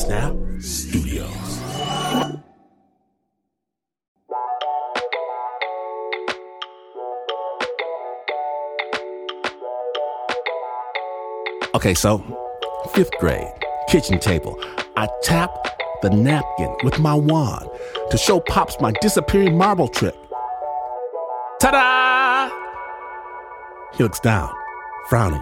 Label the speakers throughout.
Speaker 1: Snap Studios. Okay, so 5th grade, kitchen table. I tap the napkin with my wand to show Pops my disappearing marble trick. Ta-da! He looks down, frowning.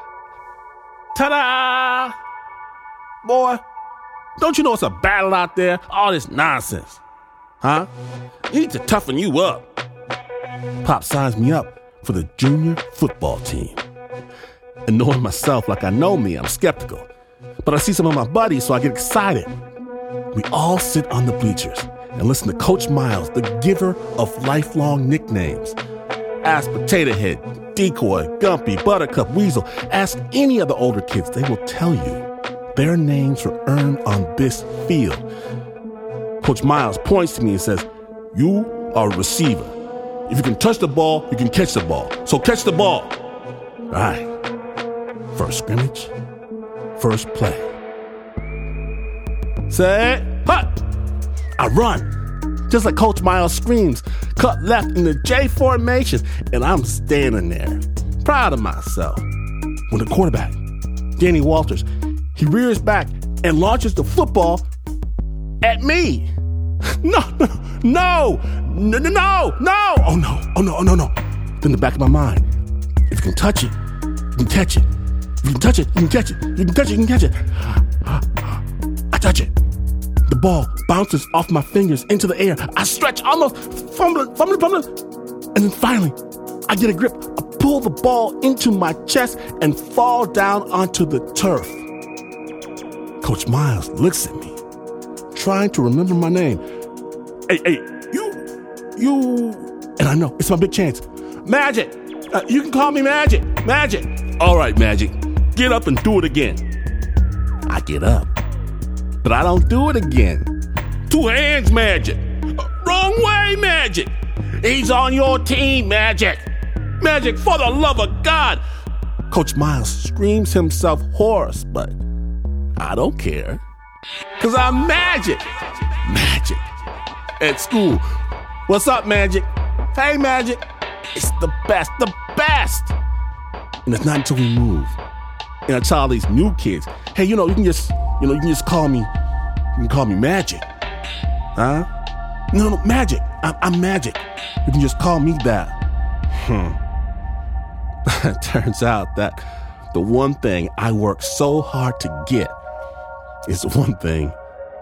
Speaker 1: Ta-da! Boy, don't you know it's a battle out there? All this nonsense. Huh? You need to toughen you up. Pop signs me up for the junior football team. And knowing myself like I know me, I'm skeptical. But I see some of my buddies, so I get excited. We all sit on the bleachers and listen to Coach Miles, the giver of lifelong nicknames. Ask Potato Head, Decoy, Gumpy, Buttercup, Weasel. Ask any of the older kids. They will tell you their names were earned on this field. Coach Miles points to me and says, "You are a receiver. If you can touch the ball, you can catch the ball. So catch the ball." All right. First scrimmage, first play. Set, hut! I run, just like Coach Miles screams, cut left in the J formation, and I'm standing there, proud of myself. When the quarterback, Danny Walters, he rears back and launches the football at me. No. Oh no. Then in the back of my mind, if you can touch it, you can catch it. If you can touch it, you can catch it. You can touch it, you can catch it. I touch it. The ball bounces off my fingers into the air. I stretch, almost fumbling. And then finally, I get a grip. I pull the ball into my chest and fall down onto the turf. Coach Miles looks at me, trying to remember my name. Hey, you. And I know, it's my big chance. Magic. You can call me Magic. Magic. All right, Magic. Get up and do it again. I get up, but I don't do it again. 2 hands, Magic. Wrong way, Magic. He's on your team, Magic. Magic, for the love of God. Coach Miles screams himself hoarse, but I don't care. Because I'm Magic. Magic. At school. What's up, Magic? Hey, Magic. It's the best. And it's not until we move and I tell all these new kids, hey, you can just call me, Magic. Huh? No, Magic. I'm Magic. You can just call me that. It turns out that the one thing I work so hard to get is the one thing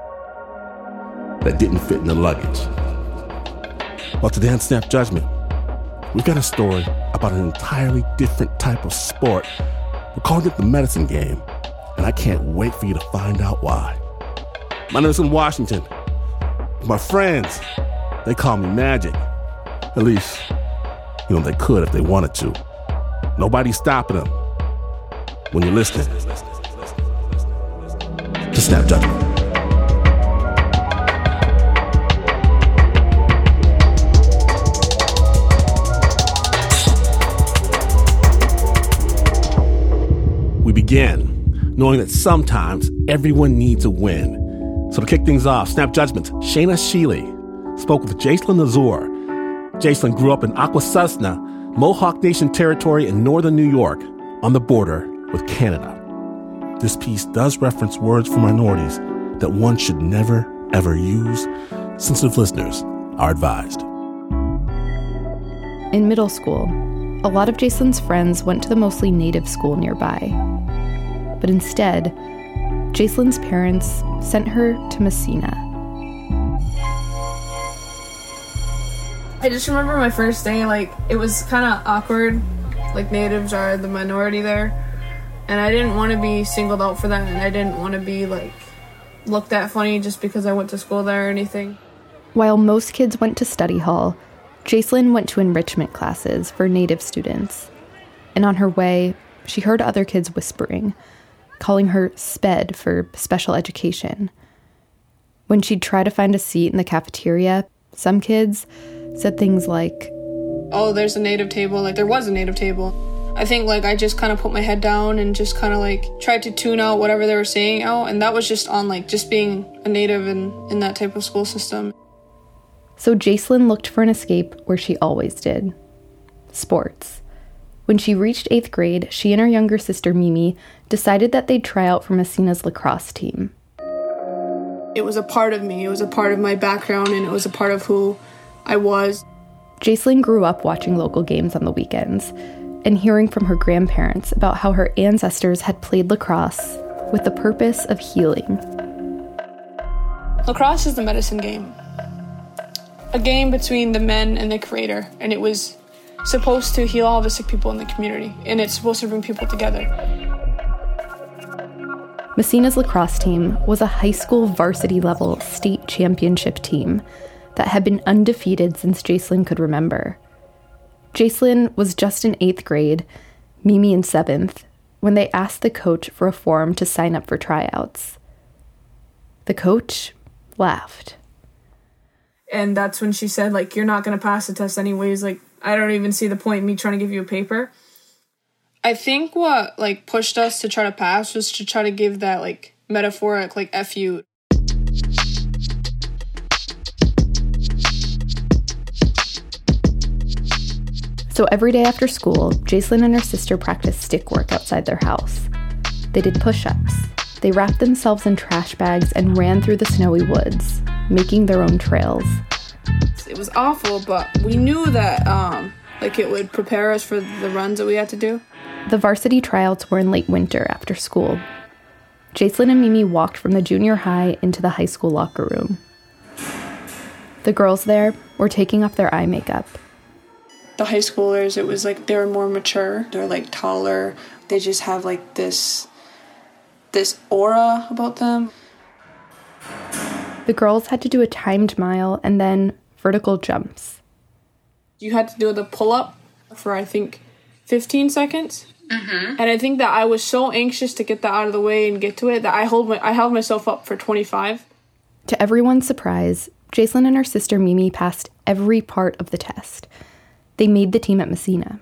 Speaker 1: that didn't fit in the luggage. Well, today on Snap Judgment, we've got a story about an entirely different type of sport. We're calling it the medicine game, and I can't wait for you to find out why. My name is in Washington. My friends, they call me Magic. At least, they could if they wanted to. Nobody's stopping them. When you're listening to Snap Judgment. We begin knowing that sometimes everyone needs a win. So to kick things off, Snap Judgment's Shayna Sheely spoke with Jacelyn Azur. Jacelyn grew up in Akwesasne, Mohawk Nation territory in northern New York, on the border with Canada. This piece does reference words for minorities that one should never, ever use. Sensitive listeners are advised.
Speaker 2: In middle school, a lot of Jacelyn's friends went to the mostly native school nearby. But instead, Jacelyn's parents sent her to Massena.
Speaker 3: I just remember my first day, it was kind of awkward. Natives are the minority there. And I didn't want to be singled out for that, and I didn't want to be, looked at funny just because I went to school there or anything.
Speaker 2: While most kids went to study hall, Jacelyn went to enrichment classes for Native students. And on her way, she heard other kids whispering, calling her SPED for special education. When she'd try to find a seat in the cafeteria, some kids said things like,
Speaker 3: "Oh, there's a Native table," there was a Native table. I think like I just kind of put my head down and just kind of like tried to tune out whatever they were saying out, and that was just on like just being a native in that type of school system.
Speaker 2: So Jacelyn looked for an escape where she always did. Sports. When she reached 8th grade, she and her younger sister Mimi decided that they'd try out for Massena's lacrosse team.
Speaker 3: It was a part of me, it was a part of my background, and it was a part of who I was.
Speaker 2: Jacelyn grew up watching local games on the weekends and hearing from her grandparents about how her ancestors had played lacrosse with the purpose of healing.
Speaker 3: Lacrosse is the medicine game. A game between the men and the creator, and it was supposed to heal all the sick people in the community, and it's supposed to bring people together.
Speaker 2: Massena's lacrosse team was a high school varsity-level state championship team that had been undefeated since Jacelyn could remember. Jacelyn was just in 8th grade, Mimi in 7th, when they asked the coach for a form to sign up for tryouts. The coach laughed.
Speaker 3: And that's when she said, like, you're not going to pass the test anyways. Like, I don't even see the point in me trying to give you a paper. I think what, like, pushed us to try to pass was to try to give that, like, metaphoric, like, F you.
Speaker 2: So every day after school, Jacelyn and her sister practiced stick work outside their house. They did push-ups. They wrapped themselves in trash bags and ran through the snowy woods, making their own trails.
Speaker 3: It was awful, but we knew that, like, it would prepare us for the runs that we had to do.
Speaker 2: The varsity tryouts were in late winter after school. Jacelyn and Mimi walked from the junior high into the high school locker room. The girls there were taking off their eye makeup.
Speaker 3: The high schoolers, it was like they were more mature. They're like taller. They just have like this aura about them.
Speaker 2: The girls had to do a timed mile and then vertical jumps.
Speaker 3: You had to do the pull-up for, I think, 15 seconds. Mm-hmm. And I think that I was so anxious to get that out of the way and get to it that I held myself up for 25.
Speaker 2: To everyone's surprise, Jacelyn and her sister Mimi passed every part of the test. They made the team at Massena.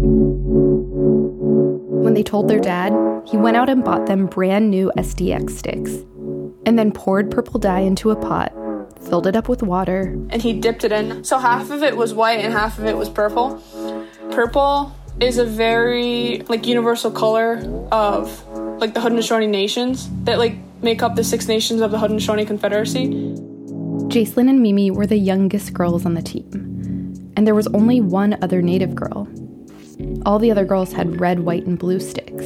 Speaker 2: When they told their dad, he went out and bought them brand new SDX sticks, and then poured purple dye into a pot, filled it up with water.
Speaker 3: And he dipped it in. So half of it was white and half of it was purple. Purple is a very, like, universal color of, like, the Haudenosaunee nations that, like, make up the 6 nations of the Haudenosaunee Confederacy.
Speaker 2: Jacelyn and Mimi were the youngest girls on the team. And there was only one other Native girl. All the other girls had red, white, and blue sticks.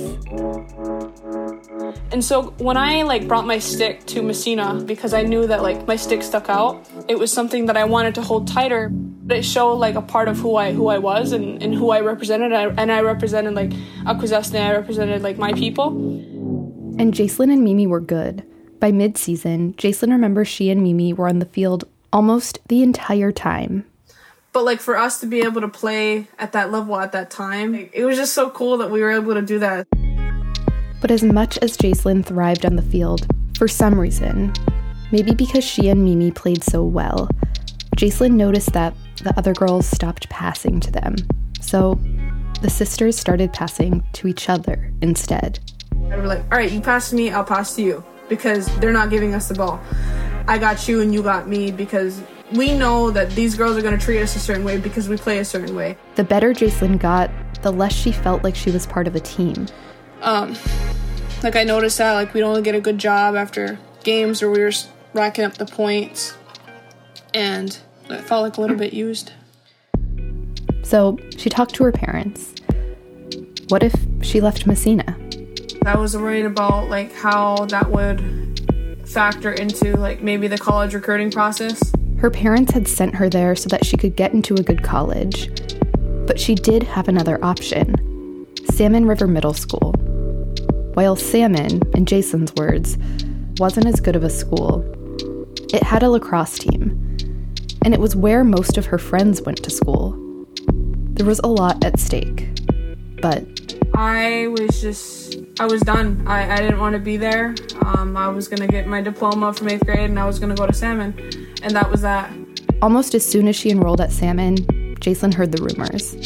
Speaker 3: And so when I, like, brought my stick to Massena, because I knew that, like, my stick stuck out, it was something that I wanted to hold tighter. It showed, like, a part of who I was and who I represented. And I represented, like, Akwesasne. I represented, like, my people.
Speaker 2: And Jacelyn and Mimi were good. By mid-season, Jacelyn remembers she and Mimi were on the field almost the entire time.
Speaker 3: But, like, for us to be able to play at that level at that time, like, it was just so cool that we were able to do that.
Speaker 2: But as much as Jacelyn thrived on the field, for some reason, maybe because she and Mimi played so well, Jacelyn noticed that the other girls stopped passing to them. So the sisters started passing to each other instead.
Speaker 3: And we're like, all right, you pass to me, I'll pass to you, because they're not giving us the ball. I got you and you got me, because we know that these girls are going to treat us a certain way because we play a certain way.
Speaker 2: The better Jacelyn got, the less she felt like she was part of a team.
Speaker 3: Like, I noticed that, like, we'd only get a good job after games where we were racking up the points, and it felt like a little bit used.
Speaker 2: So she talked to her parents. What if she left Massena?
Speaker 3: I was worried about, like, how that would factor into, like, maybe the college recruiting process.
Speaker 2: Her parents had sent her there so that she could get into a good college. But she did have another option, Salmon River Middle School. While Salmon, in Jacelyn's words, wasn't as good of a school, it had a lacrosse team, and it was where most of her friends went to school. There was a lot at stake, but
Speaker 3: I was done. I didn't want to be there. I was going to get my diploma from 8th grade, and I was going to go to Salmon, and that was that.
Speaker 2: Almost as soon as she enrolled at Salmon, Jacelyn heard the rumors.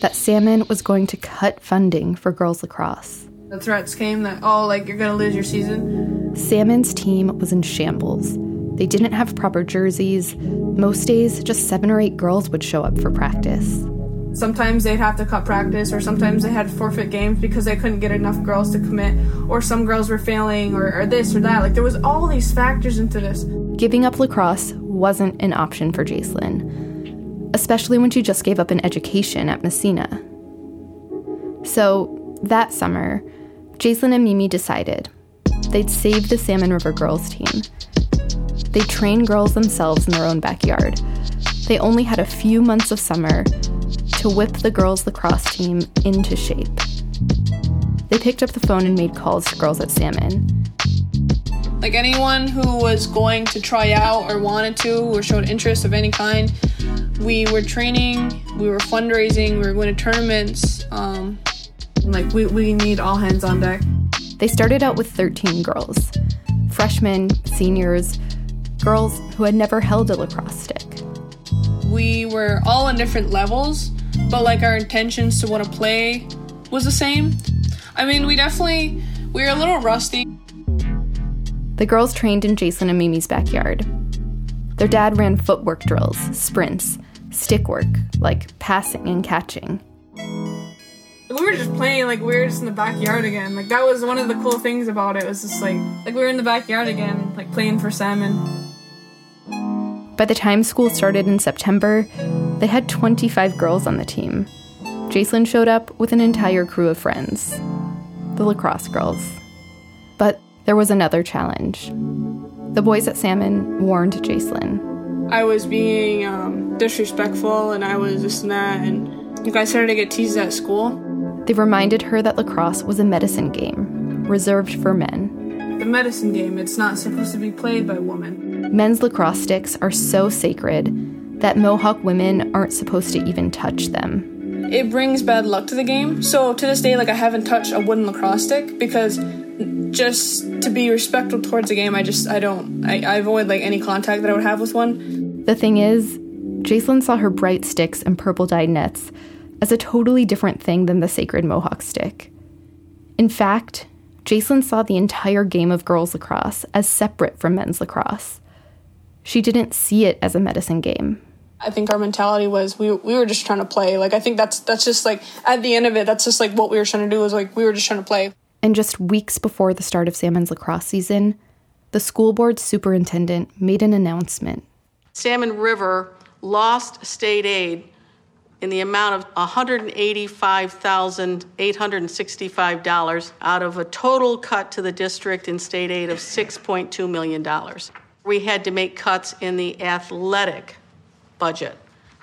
Speaker 2: that Salmon was going to cut funding for girls lacrosse.
Speaker 3: The threats came that, you're going to lose your season.
Speaker 2: Salmon's team was in shambles. They didn't have proper jerseys. Most days, just 7 or 8 girls would show up for practice.
Speaker 3: Sometimes they'd have to cut practice, or sometimes they had to forfeit games because they couldn't get enough girls to commit, or some girls were failing, or this or that. There was all these factors into this.
Speaker 2: Giving up lacrosse wasn't an option for Jacelyn, especially when she just gave up an education at Massena. So, that summer, Jacelyn and Mimi decided they'd save the Salmon River girls team. They trained girls themselves in their own backyard. They only had a few months of summer to whip the girls' lacrosse team into shape. They picked up the phone and made calls to girls at Salmon.
Speaker 3: Anyone who was going to try out or wanted to or showed interest of any kind, we were training, we were fundraising, we were going to tournaments. We need all hands on deck.
Speaker 2: They started out with 13 girls. Freshmen, seniors, girls who had never held a lacrosse stick.
Speaker 3: We were all on different levels, but our intentions to want to play was the same. We were a little rusty.
Speaker 2: The girls trained in Jacelyn and Mimi's backyard. Their dad ran footwork drills, sprints, stick work, like passing and catching.
Speaker 3: We were just playing we were just in the backyard again. That was one of the cool things about it. It was just we were in the backyard again, playing for Salmon.
Speaker 2: By the time school started in September, they had 25 girls on the team. Jacelyn showed up with an entire crew of friends, the lacrosse girls. But there was another challenge. The boys at Salmon warned Jacelyn.
Speaker 3: I was being disrespectful, and I was this and that, and I started to get teased at school.
Speaker 2: They reminded her that lacrosse was a medicine game, reserved for men.
Speaker 3: The medicine game, it's not supposed to be played by women.
Speaker 2: Men's lacrosse sticks are so sacred that Mohawk women aren't supposed to even touch them.
Speaker 3: It brings bad luck to the game. So to this day, I haven't touched a wooden lacrosse stick because just to be respectful towards the game, I avoid any contact that I would have with one.
Speaker 2: The thing is, Jacelyn saw her bright sticks and purple dyed nets as a totally different thing than the sacred Mohawk stick. In fact, Jacelyn saw the entire game of girls lacrosse as separate from men's lacrosse. She didn't see it as a medicine game.
Speaker 3: I think our mentality was we were just trying to play. I think that's just at the end of it, that's just what we were trying to do was we were just trying to play.
Speaker 2: And just weeks before the start of Salmon's lacrosse season, the school board superintendent made an announcement.
Speaker 4: Salmon River lost state aid in the amount of $185,865 out of a total cut to the district in state aid of $6.2 million. We had to make cuts in the athletic budget.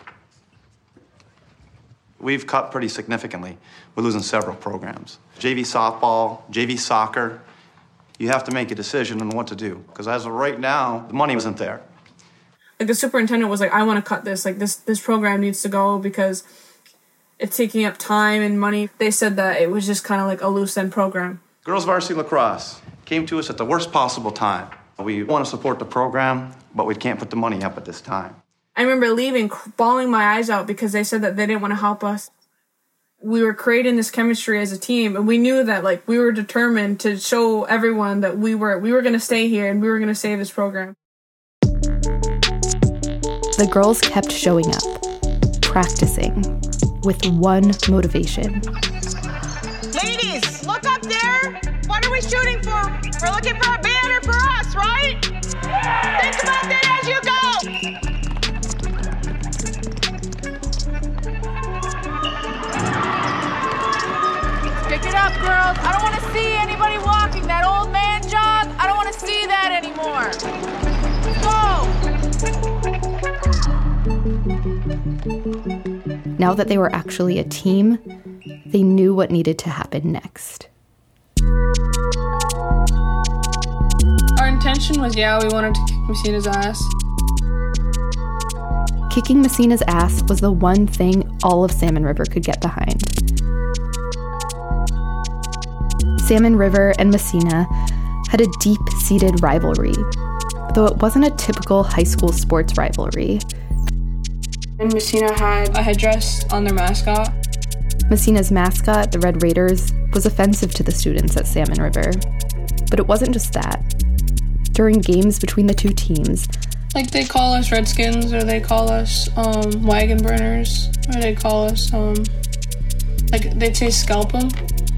Speaker 5: We've cut pretty significantly. We're losing several programs. JV softball, JV soccer. You have to make a decision on what to do, because as of right now, the money wasn't there.
Speaker 3: The superintendent was I want to cut this. This program needs to go because it's taking up time and money. They said that it was just kind of a loose end program.
Speaker 5: Girls varsity lacrosse came to us at the worst possible time. We want to support the program, but we can't put the money up at this time.
Speaker 3: I remember leaving, bawling my eyes out because they said that they didn't want to help us. We were creating this chemistry as a team, and we knew that we were determined to show everyone that we were going to stay here and we were going to save this program.
Speaker 2: The girls kept showing up, practicing, with one motivation.
Speaker 6: Ladies, look up there! What are we shooting for? We're looking for a banner for us, right? Think about that as you go! Pick it up, girls. I don't want to see anybody walking that old man jog. I don't want to see that anymore.
Speaker 2: Now that they were actually a team, they knew what needed to happen next.
Speaker 3: Our intention was, we wanted to kick Massena's ass.
Speaker 2: Kicking Massena's ass was the one thing all of Salmon River could get behind. Salmon River and Massena had a deep-seated rivalry, though it wasn't a typical high school sports rivalry.
Speaker 3: And Massena had a headdress on their mascot.
Speaker 2: Massena's mascot, the Red Raiders, was offensive to the students at Salmon River. But it wasn't just that. During games between the two teams,
Speaker 3: Like, they call us Redskins, or they call us wagon burners, or they call us, like, they'd say scalp 'em.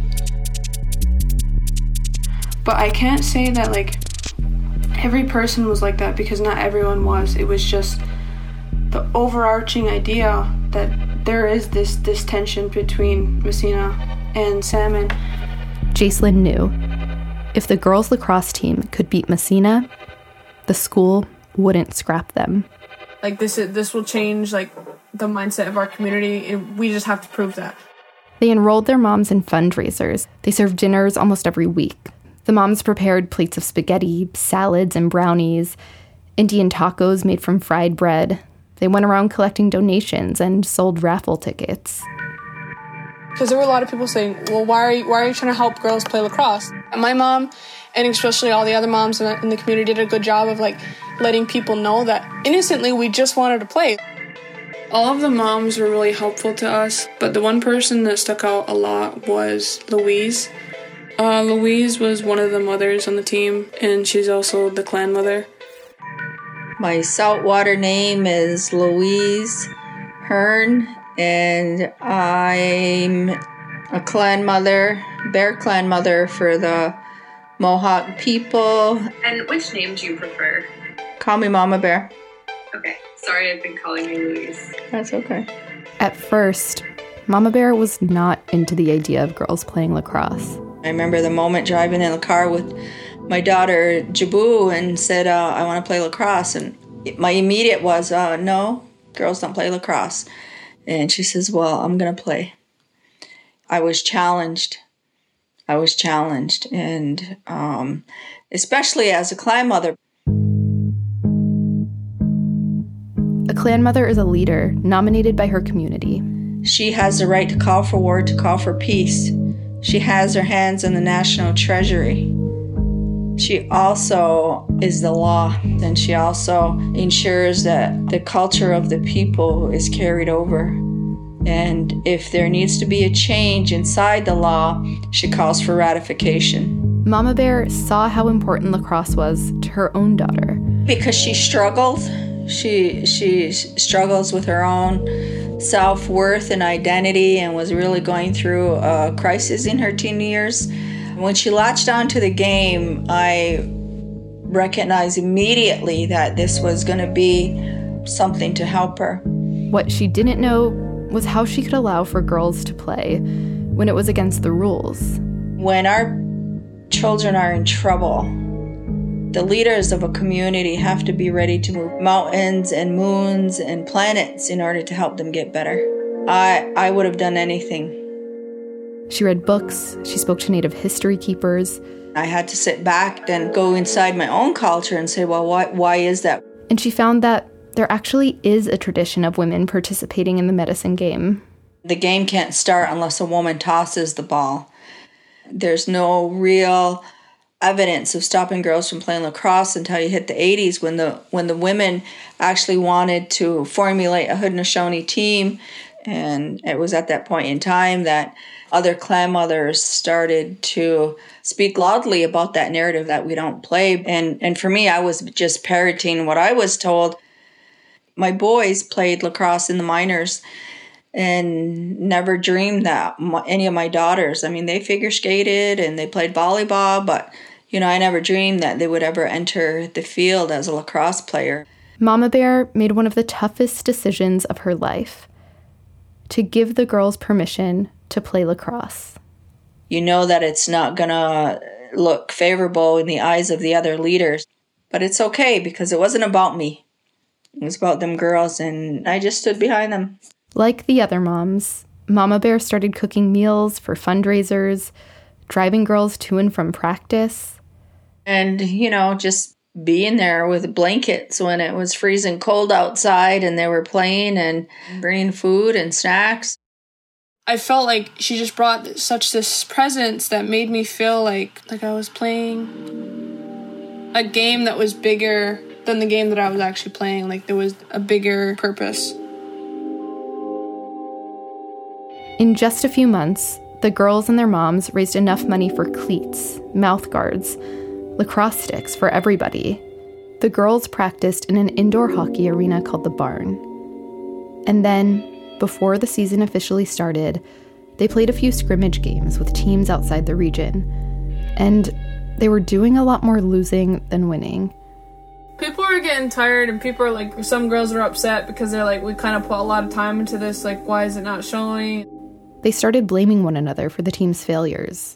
Speaker 3: But I can't say that, like, every person was like that, because not everyone was. It was just the overarching idea that there is this tension between Massena and Salmon.
Speaker 2: Jacelyn knew if the girls' lacrosse team could beat Massena, the school wouldn't scrap them.
Speaker 3: Like, this will change, like, the mindset of our community. We just have to prove that.
Speaker 2: They enrolled their moms in fundraisers. They served dinners almost every week. The moms prepared plates of spaghetti, salads, and brownies, Indian tacos made from fried bread. They went around collecting donations and sold raffle tickets.
Speaker 3: Because there were a lot of people saying, well, why are you trying to help girls play lacrosse? And my mom, and especially all the other moms in the community, did a good job of, like, letting people know that innocently we just wanted to play. All of the moms were really helpful to us, but the one person that stuck out a lot was Louise. Louise was one of the mothers on the team, and she's also the clan mother.
Speaker 7: My saltwater name is Louise Hearn, and I'm a clan mother, bear clan mother for the Mohawk people.
Speaker 8: And which name do you prefer?
Speaker 7: Call me Mama Bear.
Speaker 8: Okay, sorry I've been calling you Louise.
Speaker 7: That's okay.
Speaker 2: At first, Mama Bear was not into the idea of girls playing lacrosse.
Speaker 7: I remember the moment driving in the car with my daughter, Jabu, and said, I want to play lacrosse. And my immediate was, no, girls don't play lacrosse. And she says, well, I'm going to play. I was challenged. And especially as a clan mother.
Speaker 2: A clan mother is a leader nominated by her community.
Speaker 7: She has the right to call for war, to call for peace. She has her hands in the national treasury. She also is the law, and she also ensures that the culture of the people is carried over. And if there needs to be a change inside the law, she calls for ratification.
Speaker 2: Mama Bear saw how important lacrosse was to her own daughter.
Speaker 7: Because she struggled. She struggles with her own self-worth and identity, and was really going through a crisis in her teen years. When she latched onto the game, I recognized immediately that this was going to be something to help her.
Speaker 2: What she didn't know was how she could allow for girls to play when it was against the rules.
Speaker 7: When our children are in trouble, the leaders of a community have to be ready to move mountains and moons and planets in order to help them get better. I would have done anything.
Speaker 2: She read books, she spoke to Native history keepers.
Speaker 7: I had to sit back and go inside my own culture and say, well, why is that?
Speaker 2: And she found that there actually is a tradition of women participating in the medicine game.
Speaker 7: The game can't start unless a woman tosses the ball. There's no real evidence of stopping girls from playing lacrosse until you hit the 80s when the women actually wanted to formulate a Haudenosaunee team. And it was at that point in time that other clan mothers started to speak loudly about that narrative that we don't play. And for me, I was just parroting what I was told. My boys played lacrosse in the minors and never dreamed that any of my daughters, I mean, they figure skated and they played volleyball, but, you know, I never dreamed that they would ever enter the field as a lacrosse player.
Speaker 2: Mama Bear made one of the toughest decisions of her life: to give the girls permission to play lacrosse.
Speaker 7: You know that it's not going to look favorable in the eyes of the other leaders, but it's okay because it wasn't about me. It was about them girls, and I just stood behind them.
Speaker 2: Like the other moms, Mama Bear started cooking meals for fundraisers, driving girls to and from practice.
Speaker 7: And, you know, just being there with blankets when it was freezing cold outside and they were playing, and bringing food and snacks.
Speaker 3: I felt like she just brought this presence that made me feel like I was playing a game that was bigger than the game that I was actually playing. Like, there was a bigger purpose.
Speaker 2: In just a few months, the girls and their moms raised enough money for cleats, mouth guards, lacrosse sticks for everybody. The girls practiced in an indoor hockey arena called the Barn. And then, before the season officially started, they played a few scrimmage games with teams outside the region. And they were doing a lot more losing than winning.
Speaker 3: People are getting tired, and people are like, some girls are upset because they're like, we kind of put a lot of time into this, like, why is it not showing?
Speaker 2: They started blaming one another for the team's failures.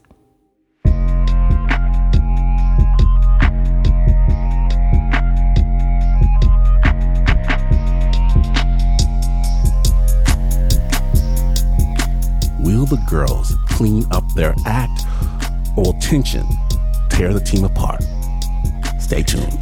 Speaker 1: Will the girls clean up their act, or will tension tear the team apart? Stay tuned.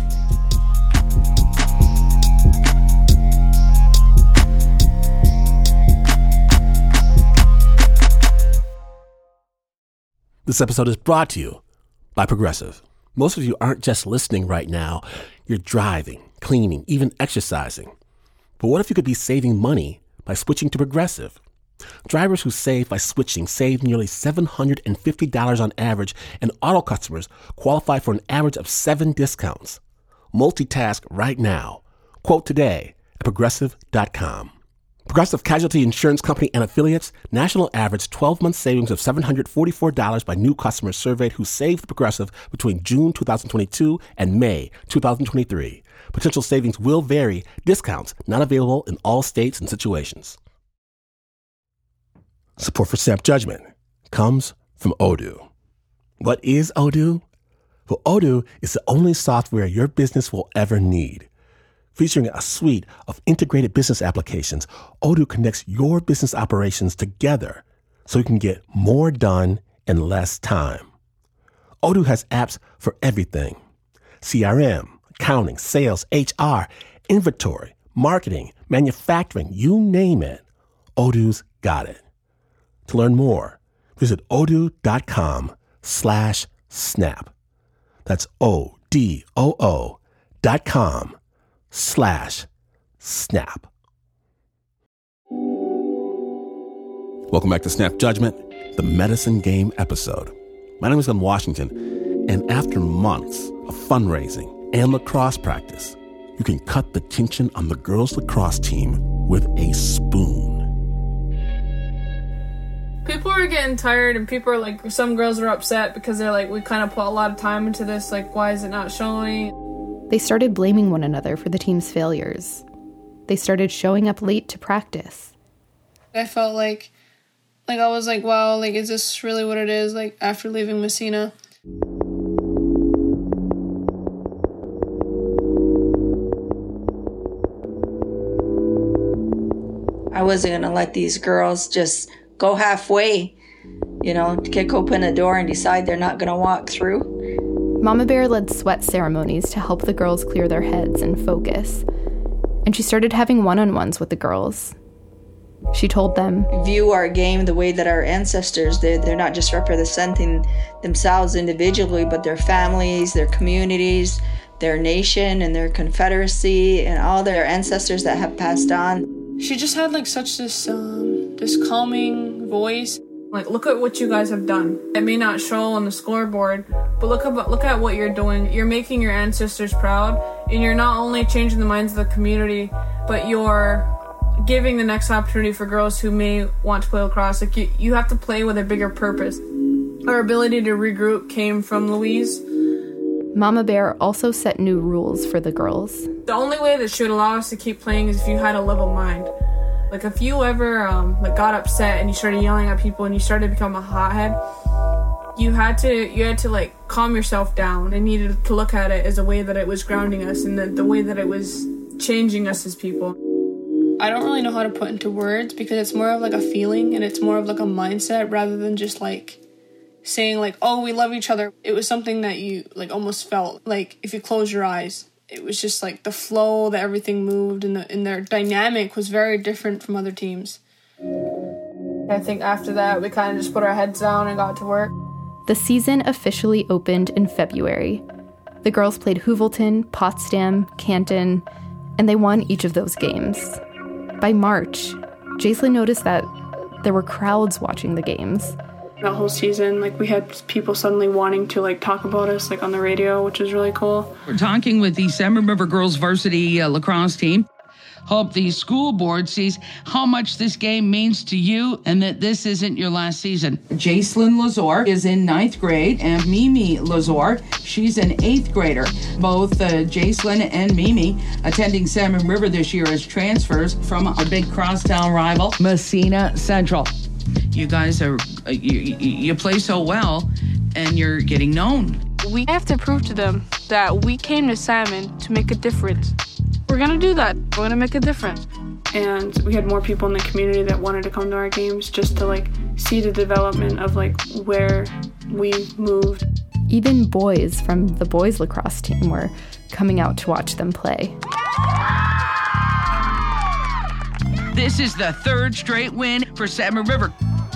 Speaker 1: This episode is brought to you by Progressive. Most of you aren't just listening right now. You're driving, cleaning, even exercising. But what if you could be saving money by switching to Progressive? Drivers who save by switching save nearly $750 on average, and auto customers qualify for an average of 7 discounts. Multitask right now. Quote today at Progressive.com. Progressive Casualty Insurance Company and affiliates, national average 12-month savings of $744 by new customers surveyed who saved Progressive between June 2022 and May 2023. Potential savings will vary. Discounts not available in all states and situations. Support for Snap Judgment comes from Odoo. What is Odoo? Well, Odoo is the only software your business will ever need. Featuring a suite of integrated business applications, Odoo connects your business operations together so you can get more done in less time. Odoo has apps for everything: CRM, accounting, sales, HR, inventory, marketing, manufacturing, you name it. Odoo's got it. To learn more, visit odoo.com/snap. That's odoo.com/snap. Welcome back to Snap Judgment, the medicine game episode. My name is Glenn Washington, and after months of fundraising and lacrosse practice, you can cut the tension on the girls' lacrosse team with a spoon.
Speaker 3: People are getting tired, and people are like, some girls are upset because they're like, we kind of put a lot of time into this, like, why is it not showing?
Speaker 2: They started blaming one another for the team's failures. They started showing up late to practice.
Speaker 3: I felt like I was like, wow, like, is this really what it is, like, after leaving Messina?
Speaker 7: I wasn't going to let these girls just go halfway, kick open a door and decide they're not going to walk through.
Speaker 2: Mama Bear led sweat ceremonies to help the girls clear their heads and focus. And she started having one-on-ones with the girls. She told them,
Speaker 7: view our game the way that our ancestors did. They're not just representing themselves individually, but their families, their communities, their nation, and their confederacy, and all their ancestors that have passed on.
Speaker 3: She just had like such this calming voice. Like, look at what you guys have done. It may not show on the scoreboard, but look at what you're doing. You're making your ancestors proud, and you're not only changing the minds of the community, but you're giving the next opportunity for girls who may want to play lacrosse. Like, you have to play with a bigger purpose. Our ability to regroup came from Louise.
Speaker 2: Mama Bear also set new rules for the girls.
Speaker 3: The only way that she would allow us to keep playing is if you had a level mind. Like, if you ever got upset and you started yelling at people and you started to become a hothead, you had to like calm yourself down and needed to look at it as a way that it was grounding us and the way that it was changing us as people. I don't really know how to put into words because it's more of like a feeling and it's more of like a mindset rather than just like saying like, oh, we love each other. It was something that you like almost felt like if you close your eyes. It was just like the flow that everything moved and their dynamic was very different from other teams. I think after that, we kind of just put our heads down and got to work.
Speaker 2: The season officially opened in February. The girls played Hoovelton, Potsdam, Canton, and they won each of those games. By March, Jacelyn noticed that there were crowds watching the games.
Speaker 3: That whole season, we had people suddenly wanting to, talk about us, on the radio, which was really cool.
Speaker 9: We're talking with the Salmon River girls varsity lacrosse team. Hope the school board sees how much this game means to you and that this isn't your last season. Jacelyn Lazor is in 9th grade, and Mimi Lazor, she's an 8th grader. Both Jacelyn and Mimi attending Salmon River this year as transfers from our big crosstown rival, Massena Central. You guys are, you play so well, and you're getting known.
Speaker 3: We have to prove to them that we came to Salmon to make a difference. We're going to do that. We're going to make a difference. And we had more people in the community that wanted to come to our games just to, see the development of, where we moved.
Speaker 2: Even boys from the boys lacrosse team were coming out to watch them play.
Speaker 9: This is the 3rd straight win for Salmon River.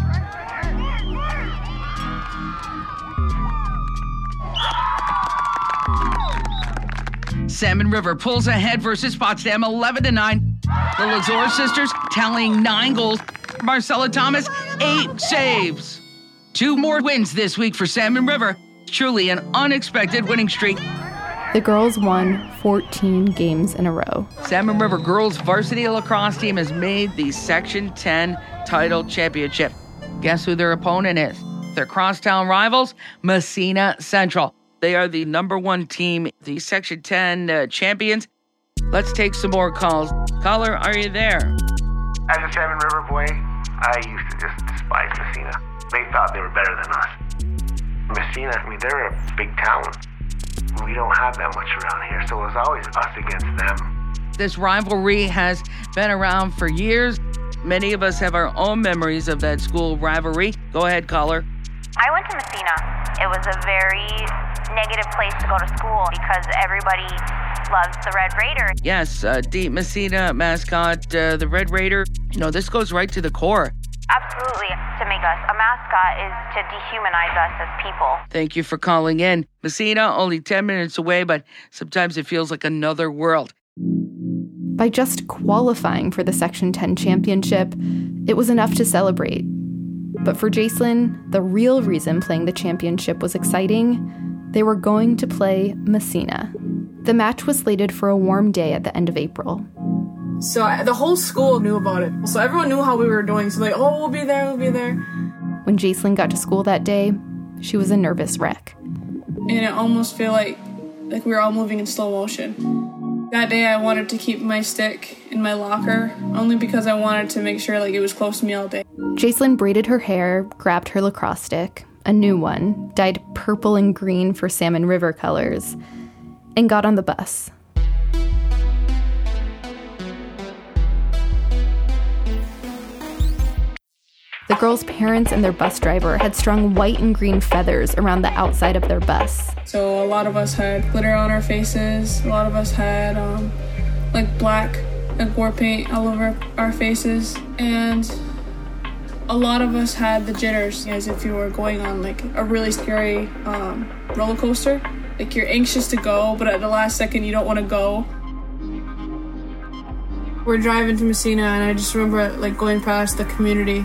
Speaker 9: Salmon River pulls ahead versus Potsdam 11-9. The Lazor sisters tallying 9 goals. Marcella Thomas, 8 saves. 2 more wins this week for Salmon River. Truly an unexpected winning streak.
Speaker 2: The girls won 14 games in a row.
Speaker 9: Salmon River girls varsity lacrosse team has made the Section 10 title championship. Guess who their opponent is? Their crosstown rivals, Massena Central. They are the number 1 team, the Section 10 champions. Let's take some more calls. Caller, are you there?
Speaker 10: As a Salmon River boy, I used to just despise Massena. They thought they were better than us. Massena, they're a big town. We don't have that much around here, so it was always us against them.
Speaker 9: This rivalry has been around for years. Many of us have our own memories of that school rivalry. Go ahead, caller.
Speaker 11: I went to Massena. It was a very negative place to go to school because everybody loves the Red Raider.
Speaker 9: Yes, Deep Massena mascot, the Red Raider. This goes right to the core.
Speaker 11: Absolutely. To make us a mascot is to dehumanize us as people.
Speaker 9: Thank you for calling in. Massena, only 10 minutes away, but sometimes it feels like another world.
Speaker 2: By just qualifying for the Section 10 championship, it was enough to celebrate. But for Jacelyn, the real reason playing the championship was exciting. They were going to play Massena. The match was slated for a warm day at the end of April.
Speaker 3: So the whole school knew about it. So everyone knew how we were doing. So we'll be there, we'll be there.
Speaker 2: When Jacelyn got to school that day, she was a nervous wreck.
Speaker 3: And it almost felt like we were all moving in slow motion. That day I wanted to keep my stick in my locker, only because I wanted to make sure it was close to me all day.
Speaker 2: Jacelyn braided her hair, grabbed her lacrosse stick, a new one, dyed purple and green for Salmon River colors, and got on the bus. The girls' parents and their bus driver had strung white and green feathers around the outside of their bus.
Speaker 3: So a lot of us had glitter on our faces. A lot of us had black war paint all over our faces. And a lot of us had the jitters, as if you were going on a really scary roller coaster. You're anxious to go, but at the last second you don't want to go. We're driving to Massena, and I just remember going past the community.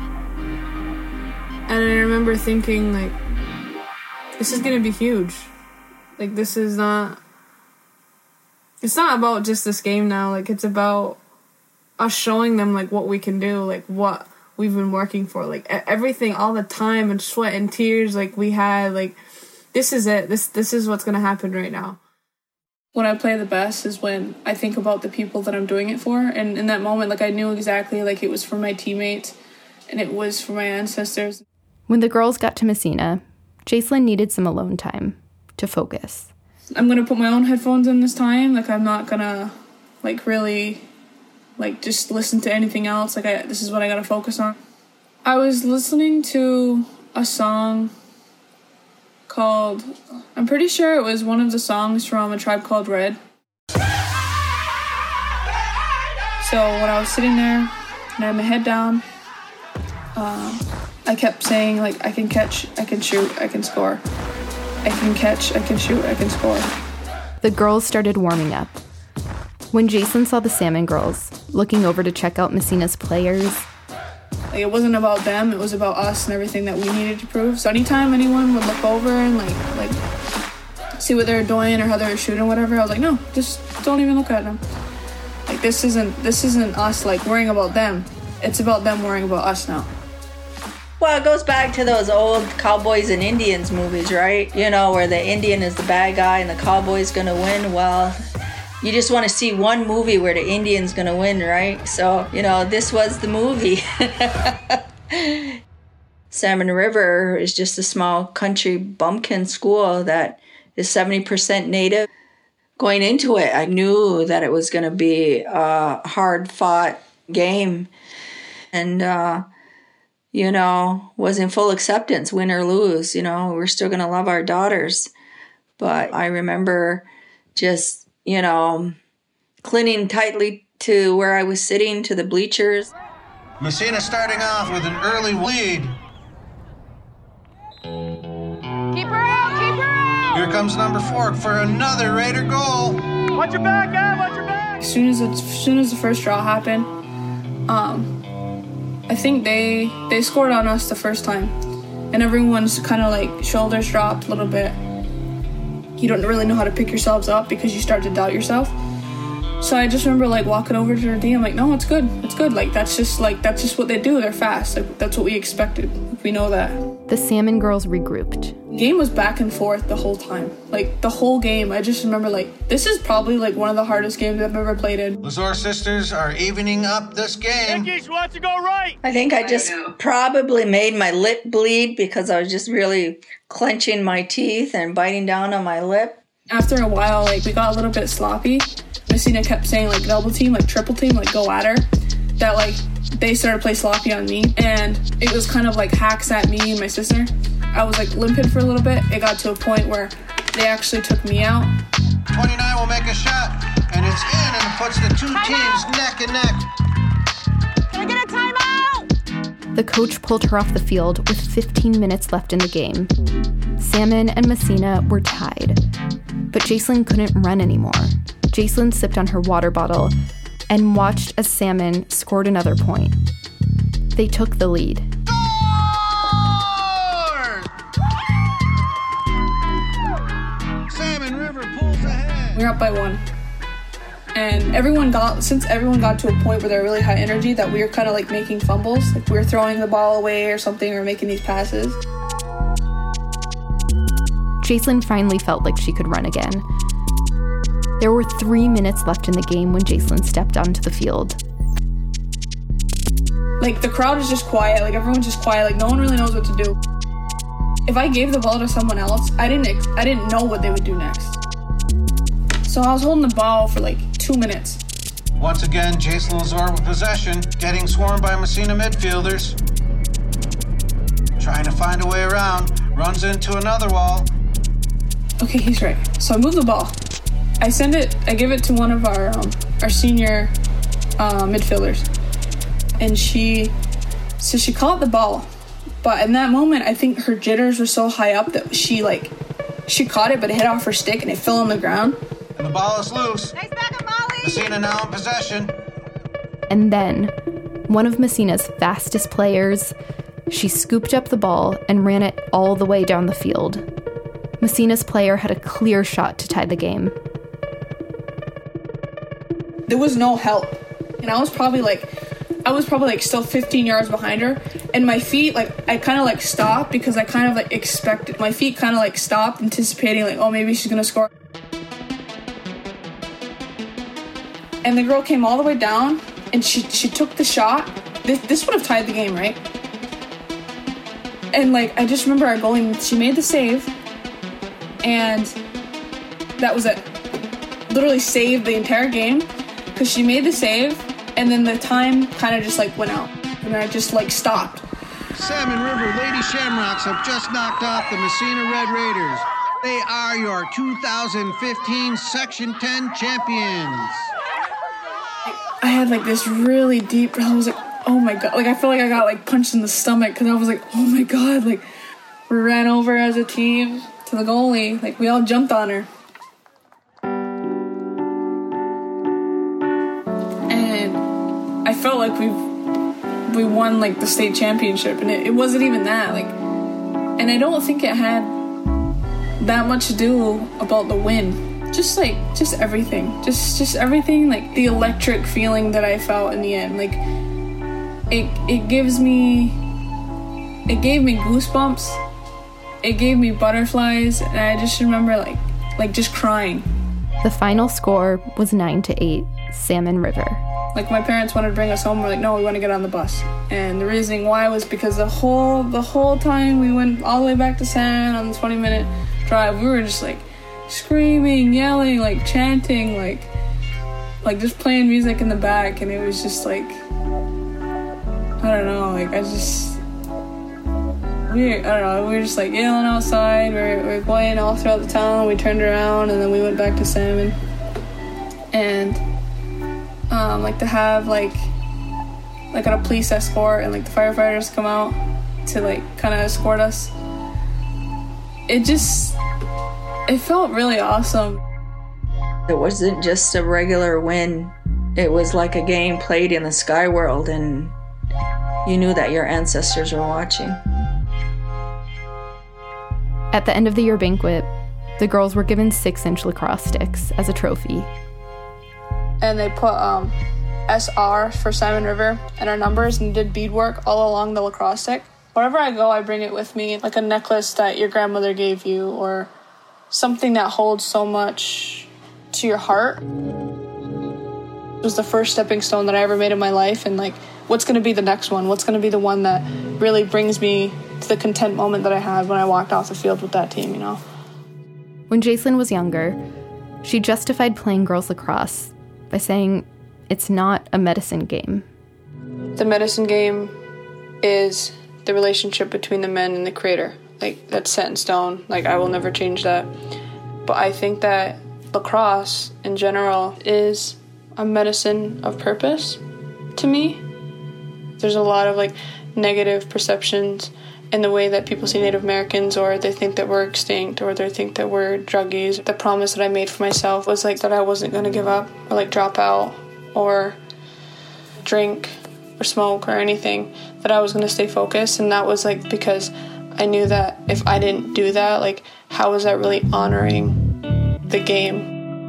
Speaker 3: And I remember thinking, this is going to be huge. This is not... It's not about just this game now. It's about us showing them, what we can do, what we've been working for. Everything, all the time and sweat and tears, we had, this is it. This is what's going to happen right now. When I play the best is when I think about the people that I'm doing it for. And in that moment, I knew exactly, it was for my teammates and it was for my ancestors.
Speaker 2: When the girls got to Massena, Jacelyn needed some alone time to focus.
Speaker 3: I'm going to put my own headphones in this time. I'm not going to, really, just listen to anything else. This is what I got to focus on. I was listening to a song called, I'm pretty sure it was one of the songs from A Tribe Called Red. So when I was sitting there and I had my head down, I kept saying, I can catch, I can shoot, I can score. I can catch, I can shoot, I can score.
Speaker 2: The girls started warming up. When Jacelyn saw the Salmon girls looking over to check out Massena's players,
Speaker 3: Like, it wasn't about them, it was about us and everything that we needed to prove. So anytime anyone would look over and like see what they were doing or how they were shooting or whatever, I was like, no, just don't even look at them. Like, this isn't us like worrying about them. It's about them worrying about us now.
Speaker 7: Well, it goes back to those old cowboys and Indians movies, right? You know, where the Indian is the bad guy and the cowboy's gonna win. Well, you just want to see one movie where the Indian's gonna win, right? So, you know, this was the movie. Salmon River is just a small country bumpkin school that is 70% Native. Going into it, I knew that it was gonna be a hard-fought game. And, you know, was in full acceptance, win or lose. You know, we're still going to love our daughters. But I remember just, you know, clinging tightly to where I was sitting, to the bleachers.
Speaker 12: Massena starting off with an early lead.
Speaker 6: Keep her out, keep her out!
Speaker 12: Here comes number 4 for another Raider goal.
Speaker 6: Watch your back, Ab, watch your back!
Speaker 3: As soon as the first draw happened, I think they scored on us the first time, and everyone's kind of like shoulders dropped a little bit. You don't really know how to pick yourselves up because you start to doubt yourself. So I just remember like walking over to their D. I'm like, no, it's good. Like that's just what they do. They're fast. Like, that's what we expected. We know that.
Speaker 2: The Salmon girls regrouped.
Speaker 3: The game was back and forth the whole time. Like the whole game, I just remember like this is probably like one of the hardest games I've ever played in.
Speaker 12: Lazor sisters are evening up this game.
Speaker 6: Nikki, she wants to go right.
Speaker 7: I think I just probably made my lip bleed because I was just really clenching my teeth and biting down on my lip.
Speaker 3: After a while, like we got a little bit sloppy. Massena kept saying like double team, like triple team, like go at her. That like they started to play sloppy on me, and it was kind of like hacks at me and my sister. I was like limping for a little bit. It got to a point where they actually took me out.
Speaker 12: 29 will make a shot, and it's in, and it puts the two teams neck and neck.
Speaker 6: Can I get a timeout?
Speaker 2: The coach pulled her off the field with 15 minutes left in the game. Salmon and Massena were tied, but Jacelyn couldn't run anymore. Jacelyn sipped on her water bottle and watched as Salmon scored another point. They took the lead.
Speaker 12: Salmon River pulls ahead.
Speaker 3: We were up by 1. And since everyone got to a point where they're really high energy, that we were kind of like making fumbles. Like we were throwing the ball away or something, or making these passes.
Speaker 2: Jacelyn finally felt like she could run again. There were 3 minutes left in the game when Jacelyn stepped onto the field.
Speaker 3: Like the crowd is just quiet, like everyone's just quiet, like no one really knows what to do. If I gave the ball to someone else, I didn't know what they would do next. So I was holding the ball for like 2 minutes.
Speaker 12: Once again, Jacelyn Lazor with possession, getting swarmed by Massena midfielders. Trying to find a way around, runs into another wall.
Speaker 3: Okay, he's right. So I move the ball. I give it to one of our senior midfielders. And she caught the ball. But in that moment, I think her jitters were so high up that she caught it, but it hit off her stick and it fell on the ground.
Speaker 12: And the ball is loose.
Speaker 6: Nice backup, Molly.
Speaker 12: Massena now in possession.
Speaker 2: And then, one of Massena's fastest players, she scooped up the ball and ran it all the way down the field. Massena's player had a clear shot to tie the game.
Speaker 3: There was no help. And I was probably still 15 yards behind her. And my feet, I kind of stopped because I kind of expected. My feet kind of stopped, anticipating oh, maybe she's going to score. And the girl came all the way down and she took the shot. This would have tied the game, right? And I just remember our goalie, she made the save. And that was it. Literally saved the entire game because she made the save. And then the time kind of just went out. And I just stopped.
Speaker 12: Salmon River Lady Shamrocks have just knocked off the Massena Red Raiders. They are your 2015 Section 10 champions.
Speaker 3: I had this really deep, I was oh my God. I feel like I got punched in the stomach because I was oh my God. We ran over as a team to the goalie. We all jumped on her. I felt like we won like the state championship, and it wasn't even that. Like, and I don't think it had that much to do about the win. Just everything. Just everything, like the electric feeling that I felt in the end. Like, it gave me goosebumps. It gave me butterflies, and I just remember like just crying.
Speaker 2: The final score was 9-8, Salmon River.
Speaker 3: Like, my parents wanted to bring us home. We're like, no, we want to get on the bus. And the reasoning why was because the whole time we went all the way back to Salmon on the 20-minute drive, we were just like screaming, yelling, like chanting, like just playing music in the back, and it was just like, I don't know, like we were just like yelling outside. We were playing all throughout the town. We turned around and then we went back to Salmon. And like to have like a police escort and like the firefighters come out to like kind of escort us. It felt really awesome.
Speaker 7: It wasn't just a regular win. It was like a game played in the sky world, and you knew that your ancestors were watching.
Speaker 2: At the end of the year banquet, the girls were given 6-inch lacrosse sticks as a trophy.
Speaker 3: And they put SR for Salmon River and our numbers, and did beadwork all along the lacrosse stick. Wherever I go, I bring it with me, like a necklace that your grandmother gave you, or something that holds so much to your heart. It was the first stepping stone that I ever made in my life, and like, what's going to be the next one? What's going to be the one that really brings me to the content moment that I had when I walked off the field with that team, you know?
Speaker 2: When Jaislyn was younger, she justified playing girls lacrosse by saying it's not a medicine game.
Speaker 3: The medicine game is the relationship between the men and the creator. Like, that's set in stone. Like, I will never change that. But I think that lacrosse in general is a medicine of purpose to me. There's a lot of like negative perceptions in the way that people see Native Americans, or they think that we're extinct, or they think that we're druggies. The promise that I made for myself was like that I wasn't going to give up or like drop out or drink or smoke or anything, that I was going to stay focused. And that was like because I knew that if I didn't do that, like, how was that really honoring the game?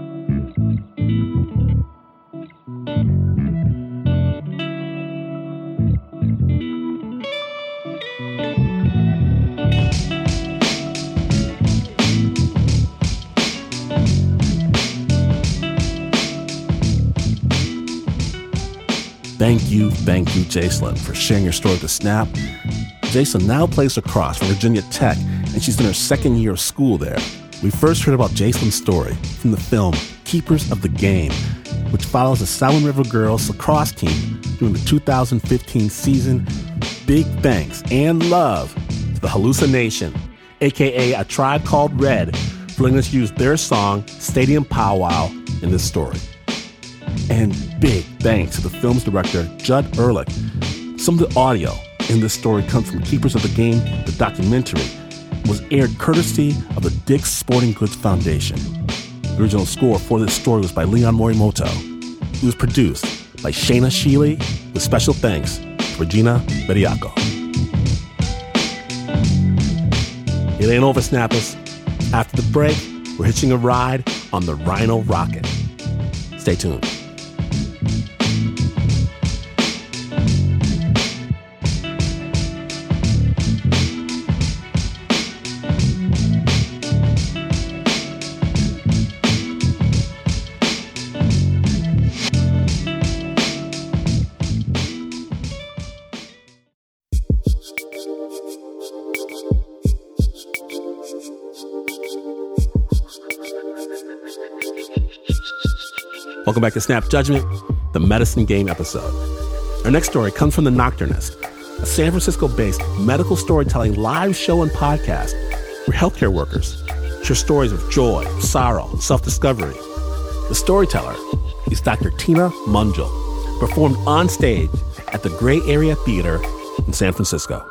Speaker 1: Thank you, Jaislyn, for sharing your story with The Snap. Jaislyn now plays lacrosse for Virginia Tech, and she's in her second year of school there. We first heard about Jaislyn's story from the film Keepers of the Game, which follows the Salmon River girls lacrosse team during the 2015 season. Big thanks and love to the Hallucination, aka A Tribe Called Red, for letting us use their song Stadium Powwow in this story. And big thanks to the film's director, Judd Ehrlich. Some of the audio in this story comes from Keepers of the Game, the documentary. It was aired courtesy of the Dick's Sporting Goods Foundation. The original score for this story was by Leon Morimoto. It was produced by Shayna Sheely, with special thanks to Regina Bediaco. It ain't over, Snappers. After the break, we're hitching a ride on the Rhino Rocket. Stay tuned. Welcome back to Snap Judgment, the Medicine Game episode. Our next story comes from The Nocturnist, a San Francisco-based medical storytelling live show and podcast where healthcare workers share stories of joy, sorrow, and self-discovery. The storyteller is Dr. Tina Mungial, performed on stage at the Gray Area Theater in San Francisco.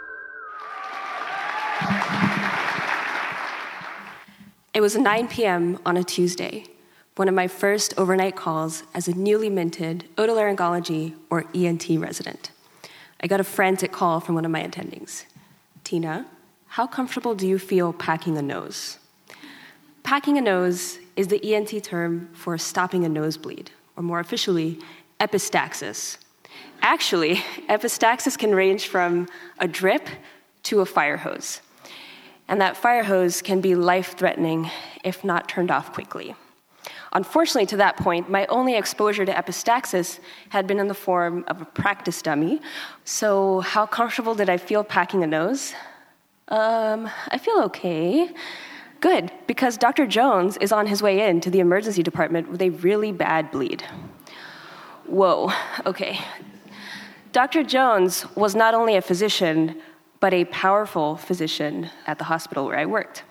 Speaker 13: It was 9 p.m. on a Tuesday, one of my first overnight calls as a newly minted otolaryngology or ENT resident. I got a frantic call from one of my attendings. Tina, how comfortable do you feel packing a nose? Packing a nose is the ENT term for stopping a nosebleed, or more officially, epistaxis. Actually, epistaxis can range from a drip to a fire hose. And that fire hose can be life-threatening if not turned off quickly. Unfortunately, to that point, my only exposure to epistaxis had been in the form of a practice dummy. So how comfortable did I feel packing a nose? I feel okay. Good, because Dr. Jones is on his way in to the emergency department with a really bad bleed. Whoa, okay. Dr. Jones was not only a physician, but a powerful physician at the hospital where I worked.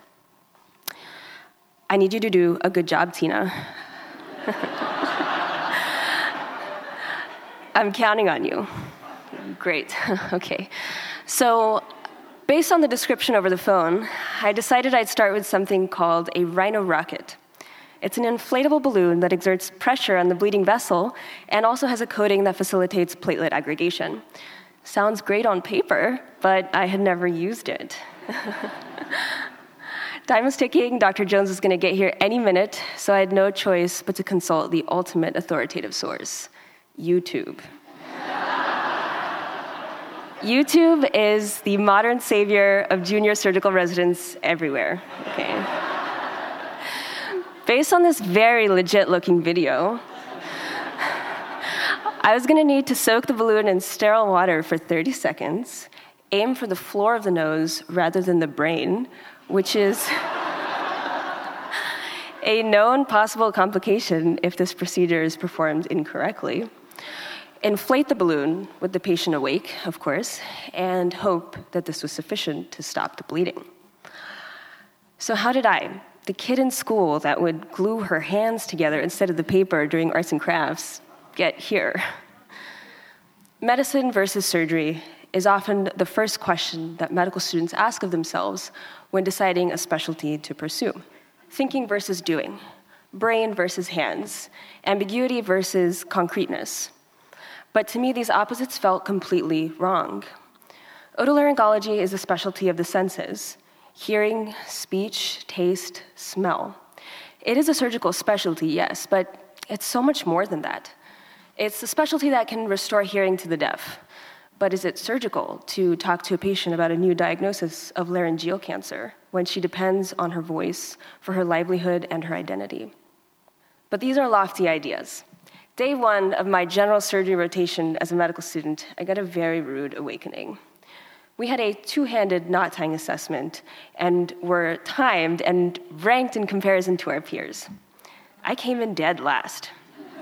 Speaker 13: I need you to do a good job, Tina. I'm counting on you. Great, okay. So, based on the description over the phone, I decided I'd start with something called a rhino rocket. It's an inflatable balloon that exerts pressure on the bleeding vessel and also has a coating that facilitates platelet aggregation. Sounds great on paper, but I had never used it. Time was ticking. Dr. Jones was going to get here any minute, so I had no choice but to consult the ultimate authoritative source, YouTube. YouTube is the modern savior of junior surgical residents everywhere. Okay. Based on this very legit-looking video, I was going to need to soak the balloon in sterile water for 30 seconds, aim for the floor of the nose rather than the brain, which is a known possible complication if this procedure is performed incorrectly. Inflate the balloon with the patient awake, of course, and hope that this was sufficient to stop the bleeding. So how did I, the kid in school that would glue her hands together instead of the paper during arts and crafts, get here? Medicine versus surgery is often the first question that medical students ask of themselves when deciding a specialty to pursue. Thinking versus doing, brain versus hands, ambiguity versus concreteness. But to me, these opposites felt completely wrong. Otolaryngology is a specialty of the senses: hearing, speech, taste, smell. It is a surgical specialty, yes, but it's so much more than that. It's a specialty that can restore hearing to the deaf. But is it surgical to talk to a patient about a new diagnosis of laryngeal cancer when she depends on her voice for her livelihood and her identity? But these are lofty ideas. Day one of my general surgery rotation as a medical student, I got a very rude awakening. We had a two-handed knot tying assessment and were timed and ranked in comparison to our peers. I came in dead last.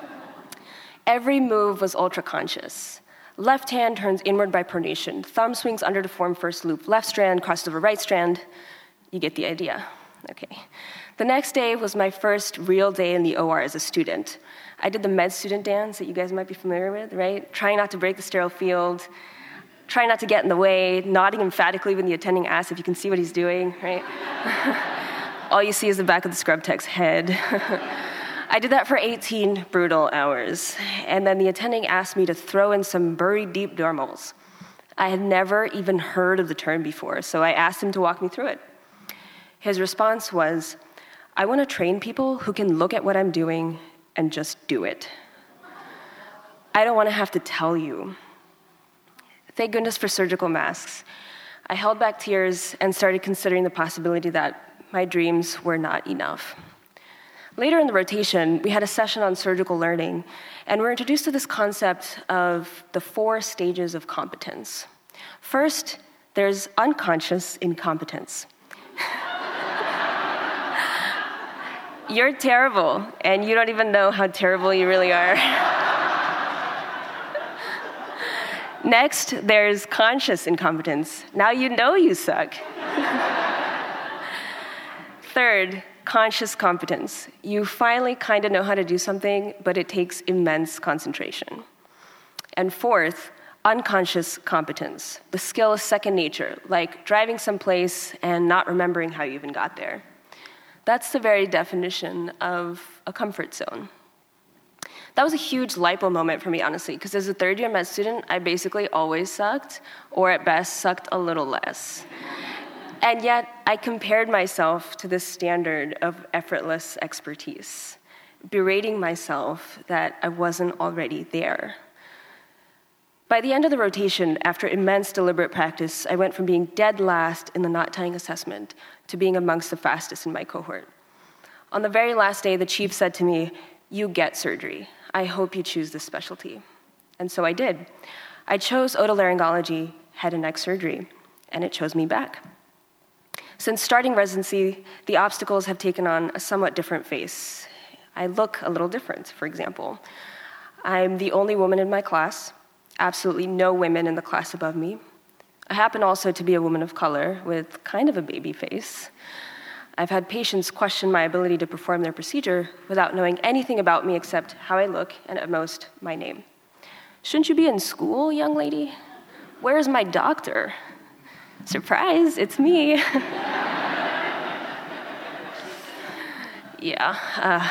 Speaker 13: Every move was ultra-conscious. Left hand turns inward by pronation. Thumb swings under to form first loop. Left strand crosses over right strand. You get the idea. Okay. The next day was my first real day in the OR as a student. I did the med student dance that you guys might be familiar with, right? Trying not to break the sterile field, trying not to get in the way, nodding emphatically when the attending asks if you can see what he's doing, right? All you see is the back of the scrub tech's head. I did that for 18 brutal hours, and then the attending asked me to throw in some buried deep dermals. I had never even heard of the term before, so I asked him to walk me through it. His response was, I want to train people who can look at what I'm doing and just do it. I don't want to have to tell you. Thank goodness for surgical masks. I held back tears and started considering the possibility that my dreams were not enough. Later in the rotation, we had a session on surgical learning, and we were introduced to this concept of the 4 stages of competence. First, there's unconscious incompetence. You're terrible, and you don't even know how terrible you really are. Next, there's conscious incompetence. Now you know you suck. Third, conscious competence. You finally kind of know how to do something, but it takes immense concentration. And fourth, unconscious competence. The skill is second nature, like driving someplace and not remembering how you even got there. That's the very definition of a comfort zone. That was a huge lipo moment for me, honestly, because as a third-year med student, I basically always sucked, or at best, sucked a little less. And yet, I compared myself to this standard of effortless expertise, berating myself that I wasn't already there. By the end of the rotation, after immense deliberate practice, I went from being dead last in the knot tying assessment to being amongst the fastest in my cohort. On the very last day, the chief said to me, "You get surgery. I hope you choose this specialty." And so I did. I chose otolaryngology, head and neck surgery, and it chose me back. Since starting residency, the obstacles have taken on a somewhat different face. I look a little different, for example. I'm the only woman in my class, absolutely no women in the class above me. I happen also to be a woman of color with kind of a baby face. I've had patients question my ability to perform their procedure without knowing anything about me except how I look and at most my name. "Shouldn't you be in school, young lady? Where's my doctor?" Surprise, it's me. Yeah.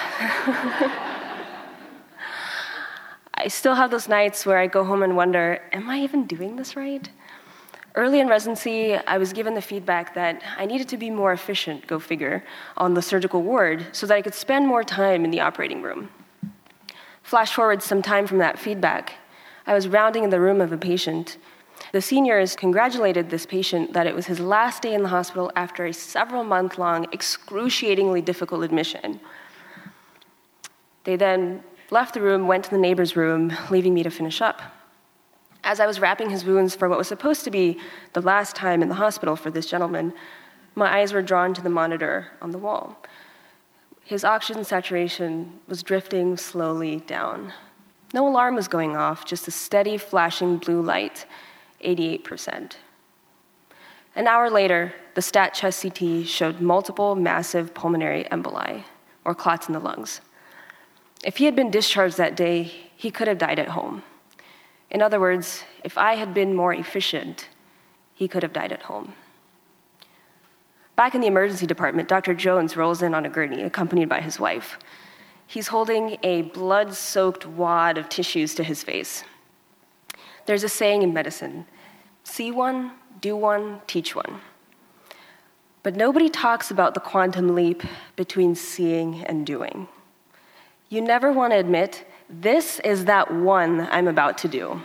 Speaker 13: I still have those nights where I go home and wonder, am I even doing this right? Early in residency, I was given the feedback that I needed to be more efficient, go figure, on the surgical ward so that I could spend more time in the operating room. Flash forward some time from that feedback. I was rounding in the room of a patient. The seniors congratulated this patient that it was his last day in the hospital after a several-month-long, excruciatingly difficult admission. They then left the room, went to the neighbor's room, leaving me to finish up. As I was wrapping his wounds for what was supposed to be the last time in the hospital for this gentleman, my eyes were drawn to the monitor on the wall. His oxygen saturation was drifting slowly down. No alarm was going off, just a steady flashing blue light, 88%. An hour later, the stat chest CT showed multiple massive pulmonary emboli, or clots in the lungs. If he had been discharged that day, he could have died at home. In other words, if I had been more efficient, he could have died at home. Back in the emergency department, Dr. Jones rolls in on a gurney, accompanied by his wife. He's holding a blood-soaked wad of tissues to his face. There's a saying in medicine, see one, do one, teach one. But nobody talks about the quantum leap between seeing and doing. You never want to admit, this is that one I'm about to do.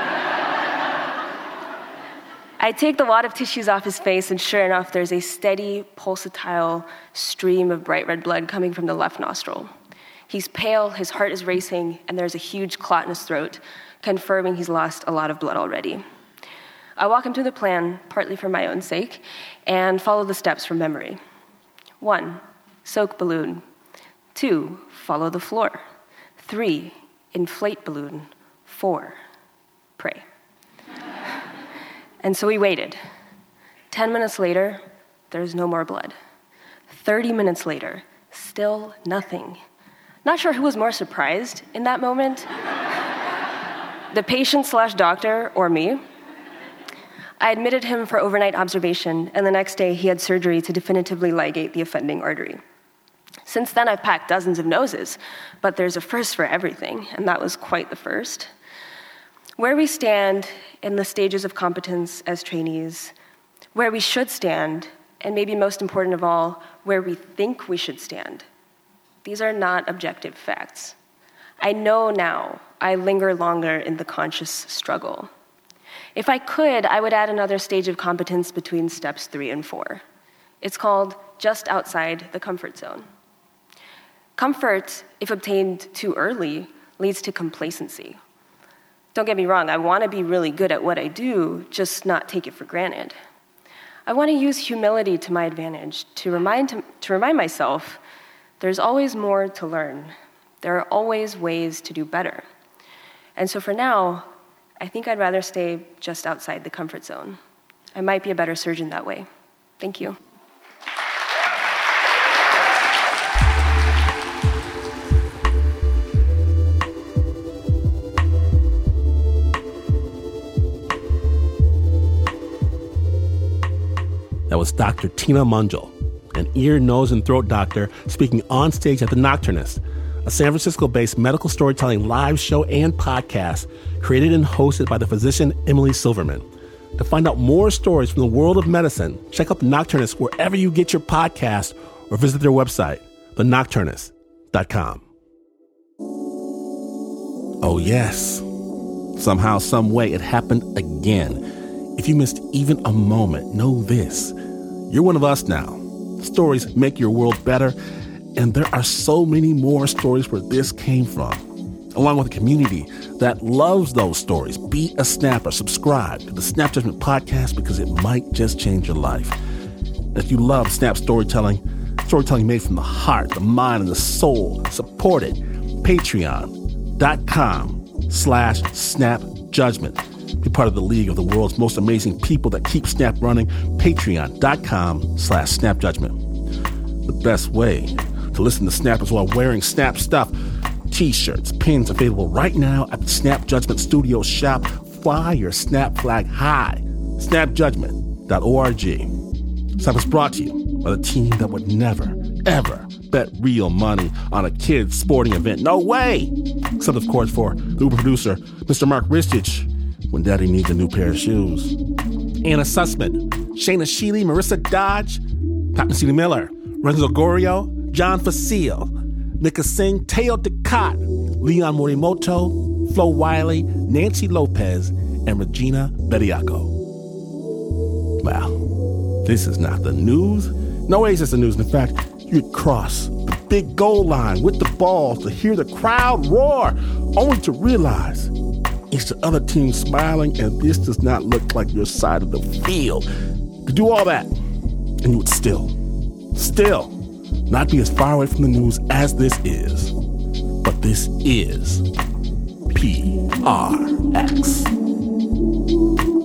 Speaker 13: I take the wad of tissues off his face, and sure enough, there's a steady, pulsatile stream of bright red blood coming from the left nostril. He's pale, his heart is racing, and there's a huge clot in his throat, confirming he's lost a lot of blood already. I walk him through the plan, partly for my own sake, and follow the steps from memory. 1, soak balloon. 2, follow the floor. 3, inflate balloon. 4, pray. And so we waited. 10 minutes later, there's no more blood. 30 minutes later, still nothing. Not sure who was more surprised in that moment, the patient/doctor or me. I admitted him for overnight observation, and the next day he had surgery to definitively ligate the offending artery. Since then, I've packed dozens of noses, but there's a first for everything, and that was quite the first. Where we stand in the stages of competence as trainees, where we should stand, and maybe most important of all, where we think we should stand. These are not objective facts. I know now I linger longer in the conscious struggle. If I could, I would add another stage of competence between steps 3 and 4. It's called just outside the comfort zone. Comfort, if obtained too early, leads to complacency. Don't get me wrong, I want to be really good at what I do, just not take it for granted. I want to use humility to my advantage, to remind myself there's always more to learn. There are always ways to do better. And so for now, I think I'd rather stay just outside the comfort zone. I might be a better surgeon that way. Thank you.
Speaker 1: That was Dr. Tina Mungial, an ear, nose, and throat doctor speaking on stage at the Nocturnist, a San Francisco-based medical storytelling live show and podcast created and hosted by the physician Emily Silverman. To find out more stories from the world of medicine, check out The Nocturnist wherever you get your podcast or visit their website, thenocturnist.com. Oh, yes. Somehow, some way, it happened again. If you missed even a moment, know this. You're one of us now. Stories make your world better, and there are so many more stories where this came from. Along with a community that loves those stories, be a snapper. Subscribe to the Snap Judgment Podcast because it might just change your life. If you love Snap storytelling made from the heart, the mind, and the soul, support it. Patreon.com/snapjudgment. Be part of the league of the world's most amazing people that keep Snap running. Patreon.com/snapjudgment. The best way to listen to Snap is while wearing Snap stuff. T-shirts, pins available right now at the Snap Judgment Studio shop. Fly your Snap flag high. Snapjudgment.org. Snap is brought to you by the team that would never, ever bet real money on a kid's sporting event. No way! Except, of course, for the Uber producer, Mr. Mark Ristich, when Daddy needs a new pair of shoes. Anna Sussman, Shayna Sheely, Marissa Dodge, Pat Mesiti-Miller, Renzo Gorio, John Facile, Nika Singh, Teo Ducat, Leon Morimoto, Flo Wiley, Nancy Lopez, and Regina Bediaco. Wow, this is not the news. No way is this the news. In fact, you'd cross the big goal line with the ball to hear the crowd roar, only to realize it's the other team smiling and this does not look like your side of the field. To do all that, and you would still not be as far away from the news as this is. But this is PRX.